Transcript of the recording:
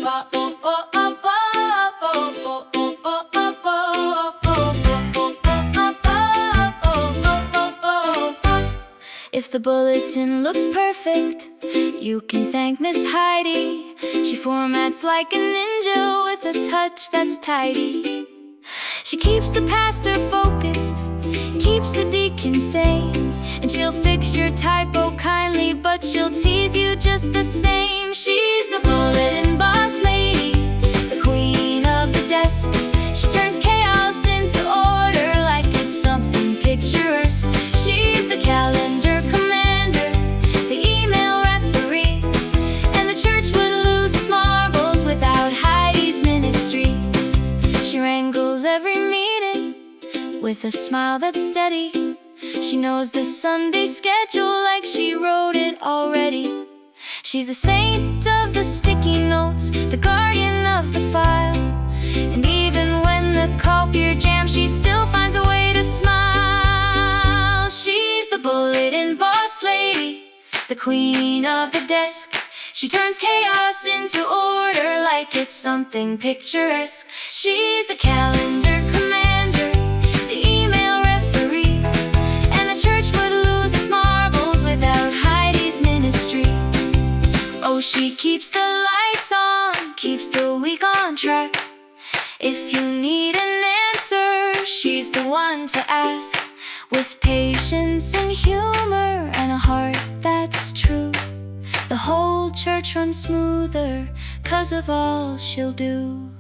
If the bulletin looks perfect, you can thank Miss Heidi. She formats like a ninja with a touch that's tidy. She keeps the pastor focused, keeps the deacon sane, and she'll fix your typo kindly, but she'll tease you just the same. She's the bulletin boss lady, the queen of the desk. She turns chaos into order like it's something picturesque. She's the calendar commander, the email referee, and the church would lose its marbles without Heidi's ministry. She wrangles every meeting with a smile that's steady. She knows the Sunday schedule like she wrote it already. She's the saint of the sticky notes, the guardian of the file, and even when the copier jams, she still finds a way to smile. She's the bulletin boss lady, the queen of the desk. She turns chaos into order like it's something picturesque. She's the calendar commander, the email referee, and the church would lose its marbles without Heidi's ministry. Oh, she keeps the lights on, keeps the week on track. If you need an answer, she's the one to ask. With patience and humor and a heart that's true, the whole church runs smoother 'cause of all she'll do.